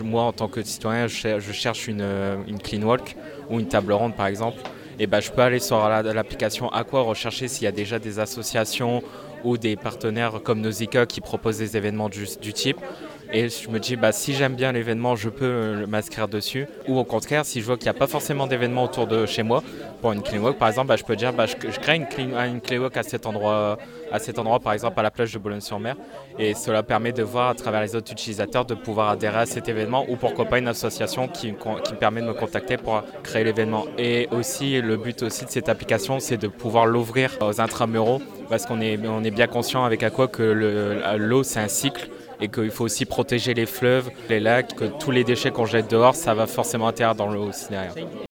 Moi, en tant que citoyen, je cherche une clean walk ou une table ronde, par exemple. Et ben, je peux aller sur l'application Aqua rechercher s'il y a déjà des associations ou des partenaires comme Nausicaa qui proposent des événements du type. Et je me dis, si j'aime bien l'événement, je peux m'inscrire dessus. Ou au contraire, si je vois qu'il n'y a pas forcément d'événement autour de chez moi, pour une clean walk, par exemple, je peux dire, je crée une clean walk à cet endroit, par exemple, à la plage de Boulogne-sur-Mer. Et cela permet de voir à travers les autres utilisateurs de pouvoir adhérer à cet événement ou pourquoi pas une association qui me permet de me contacter pour créer l'événement. Et aussi, le but aussi de cette application, c'est de pouvoir l'ouvrir aux intramuraux parce qu'on est bien conscient avec Aqua que l'eau, c'est un cycle et qu'il faut aussi protéger les fleuves, les lacs, que tous les déchets qu'on jette dehors, ça va forcément atterrir dans l'eau aussi derrière.